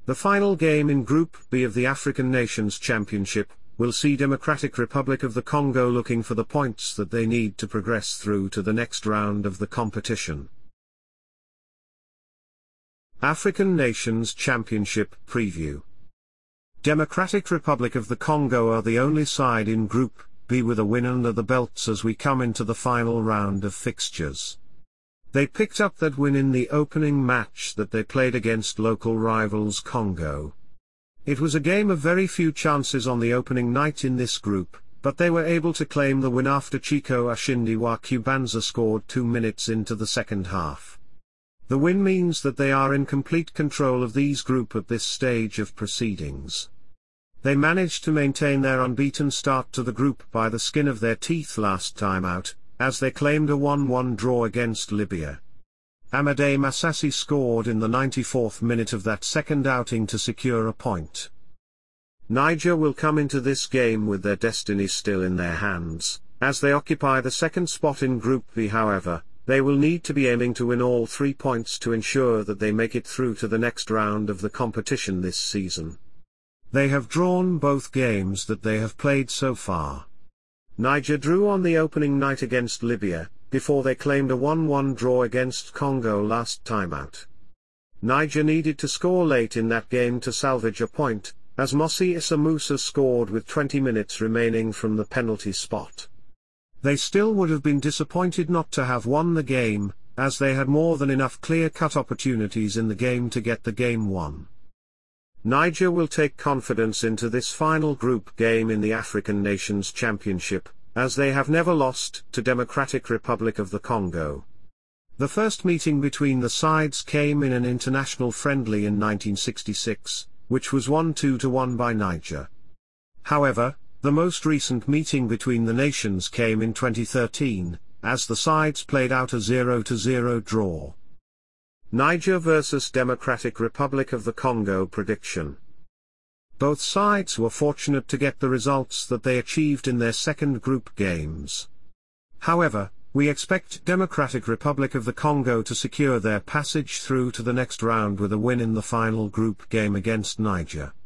The final game in Group B of the African Nations Championship will see Democratic Republic of the Congo looking for the points that they need to progress through to the next round of the competition. African Nations Championship Preview. Democratic Republic of the Congo are the only side in Group B with a win under the belts as we come into the final round of fixtures. They picked up that win in the opening match that they played against local rivals Congo. It was a game of very few chances on the opening night in this group, but they were able to claim the win after Chico Ashindi wa Kubanza scored 2 minutes into the second half. The win means that they are in complete control of these group at this stage of proceedings. They managed to maintain their unbeaten start to the group by the skin of their teeth last time out, as they claimed a 1-1 draw against Libya. Amadei Masasi scored in the 94th minute of that second outing to secure a point. Niger will come into this game with their destiny still in their hands. As they occupy the second spot in Group B, however, they will need to be aiming to win all 3 points to ensure that they make it through to the next round of the competition this season. They have drawn both games that they have played so far. Niger drew on the opening night against Libya, before they claimed a 1-1 draw against Congo last time out. Niger needed to score late in that game to salvage a point, as Mossi Issa Musa scored with 20 minutes remaining from the penalty spot. They still would have been disappointed not to have won the game, as they had more than enough clear-cut opportunities in the game to get the game won. Niger will take confidence into this final group game in the African Nations Championship, as they have never lost to Democratic Republic of the Congo. The first meeting between the sides came in an international friendly in 1966, which was won 2-1 by Niger. However, the most recent meeting between the nations came in 2013, as the sides played out a 0-0 draw. Niger vs Democratic Republic of the Congo prediction. Both sides were fortunate to get the results that they achieved in their second group games. However, we expect Democratic Republic of the Congo to secure their passage through to the next round with a win in the final group game against Niger.